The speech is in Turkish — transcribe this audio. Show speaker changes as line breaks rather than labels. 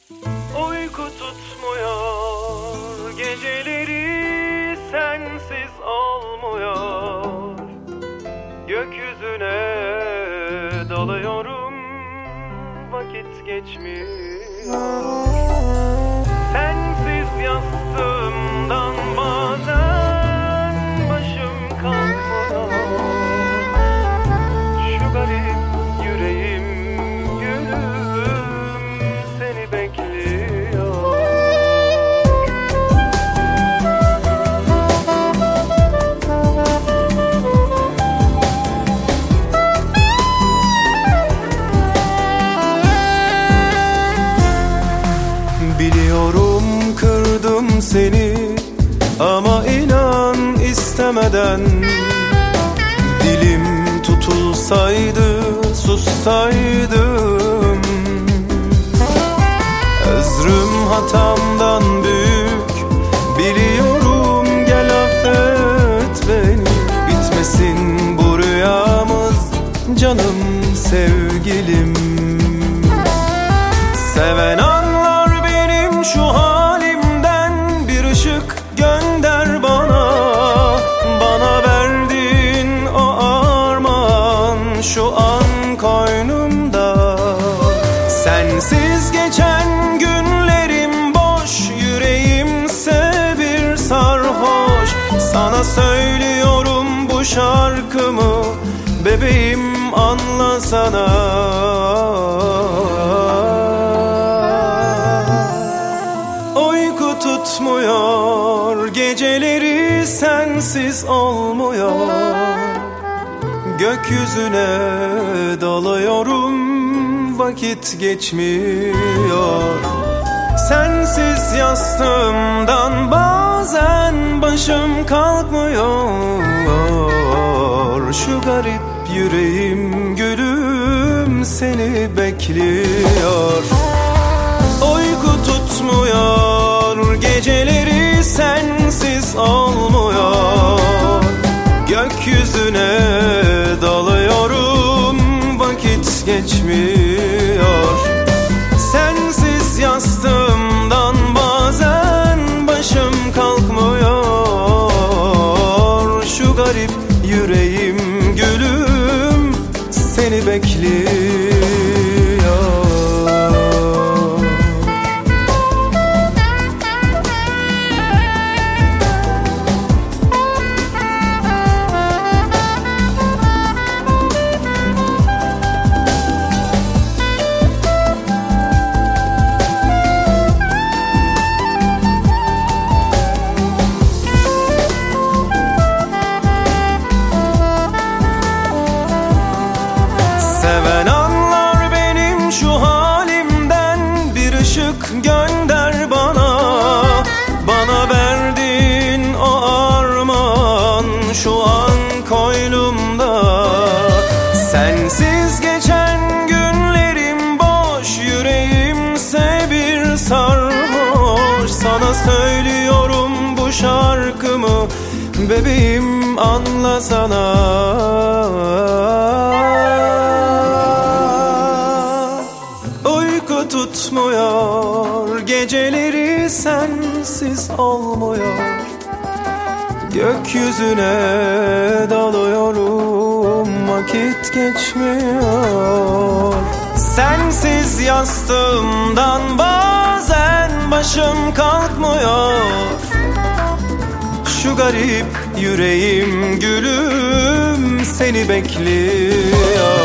Uyku tutmuyor, geceleri sensiz olmuyor. Gökyüzüne dalıyorum, vakit geçmiyor. Sensiz yastığımdan bazen başım kalkmıyor. Şu garip yüreğim gülüm seni bekliyor. Biliyorum kırdım seni ama inan istemeden. Dilim tutulsaydı sussaydım. Özrüm hatamdan büyük biliyorum, gel affet beni. Bitmesin bu rüyamız canım sevgilim. Seven anlar benim şu halimden, bir ışık gönder bana. Bana verdiğin o armağan şu an koynumda. Sensiz geçen günlerim boş, yüreğimse bir sarhoş. Sana söylüyorum bu şarkımı, bebeğim anlasana. Uyku tutmuyor, geceleri sensiz olmuyor. Gökyüzüne dalıyorum, vakit geçmiyor. Sensiz yastığımdan bazen başım kalkmıyor. Şu garip yüreğim gülüm seni bekliyor. Uyku tutmuyor, geceleri sensiz olmuyor. Gökyüzüne dalıyorum, vakit geçmiyor. Sensiz yastığımdan bazen başım kalkmıyor. Şu garip yüreğim gülüm seni bekliyor. Seven anlar benim şu halimden, bir ışık gönder bana. Bana verdiğin o armağan şu an koynumda. Sensiz geçen günlerim boş, yüreğimse bir sarhoş. Sana söylüyorum bu şarkımı, bebeğim anlasana. Uyku tutmuyor, geceleri sensiz olmuyor. Gökyüzüne dalıyorum, vakit geçmiyor. Sensiz yastığımdan bazen başım kalkmıyor. Şu garip yüreğim gülüm seni bekliyor.